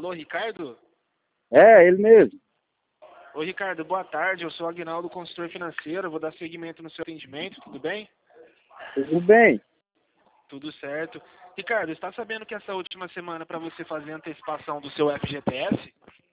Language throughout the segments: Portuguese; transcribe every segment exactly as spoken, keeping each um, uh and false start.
Alô, Ricardo? É, ele mesmo. Oi, Ricardo, boa tarde. Eu sou Aguinaldo, consultor financeiro. Vou dar seguimento no seu atendimento, tudo bem? Tudo bem? Tudo certo. Ricardo, está sabendo que essa última semana para você fazer a antecipação do seu F G T S,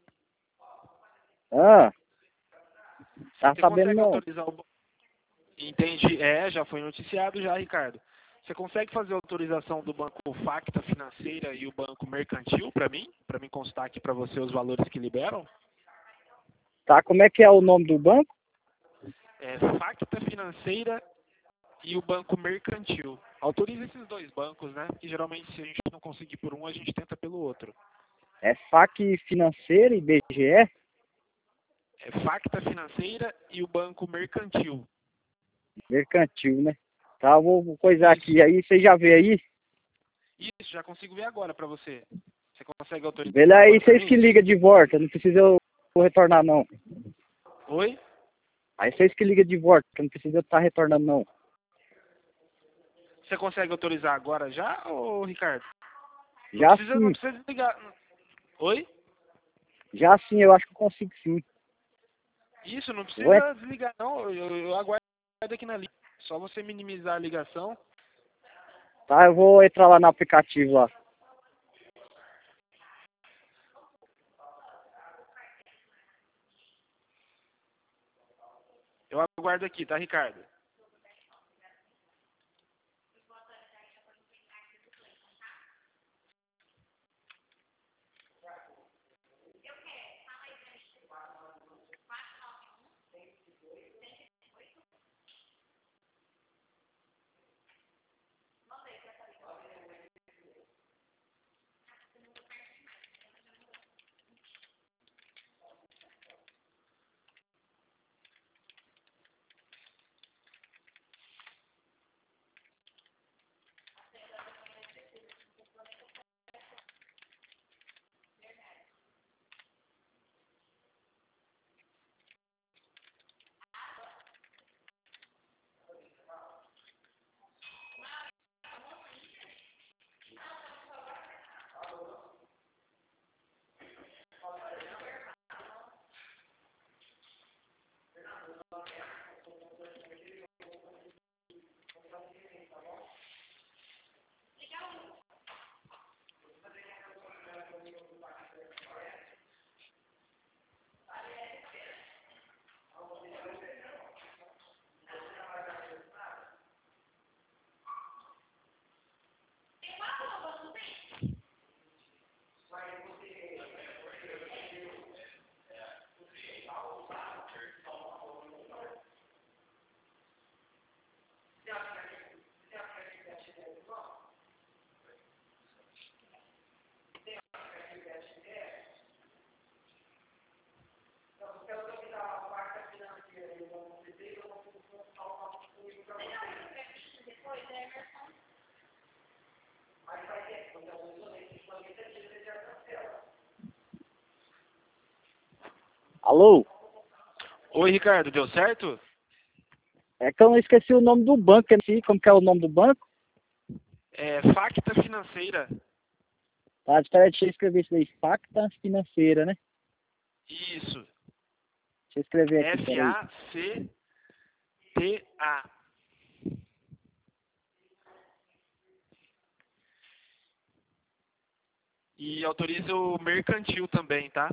Ah, tá você sabendo consegue não. autorizar o... Entendi. É, já foi noticiado já, Ricardo. Você consegue fazer a autorização do banco Facta Financeira e o banco Mercantil para mim? Para mim constar aqui para você os valores que liberam? Tá, como é que é o nome do banco? É Facta Financeira e o banco Mercantil. Autoriza esses dois bancos, né? Que geralmente se a gente não conseguir por um, a gente tenta pelo outro. É F A C Financeira e B G E? É Facta Financeira e o banco Mercantil. Mercantil, né? Tá, eu vou vou coisar Isso. aqui. Aí você já vê aí? Isso, já consigo ver agora para você. Você consegue autorizar Vê lá aí, agora para vocês mim? que ligam de volta. Não precisa eu eu retornar, não. Oi? Aí vocês que ligam de volta. Não precisa eu estar retornando, não. Você consegue autorizar agora já, ô Ricardo? Não Já precisa, não sim. precisa desligar. Oi? Já sim, eu acho que eu consigo sim. Isso, não Vou en- precisa desligar não. Eu, eu, eu aguardo aqui na linha. Só você minimizar a ligação. Tá, eu vou entrar lá no aplicativo lá. Eu aguardo aqui, tá, Ricardo? Alô? Oi, Ricardo, deu certo? É que eu não esqueci o nome do banco. Assim, como que é o nome do banco? É Facta Financeira. Tá, espera, deixa eu escrever isso aí. Facta Financeira, né? Isso. Deixa eu escrever aqui, F peraí. A C T A. E autoriza o Mercantil também, tá?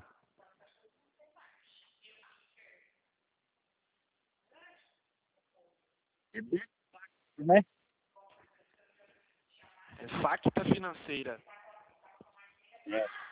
Né? É Facta Financeira. É.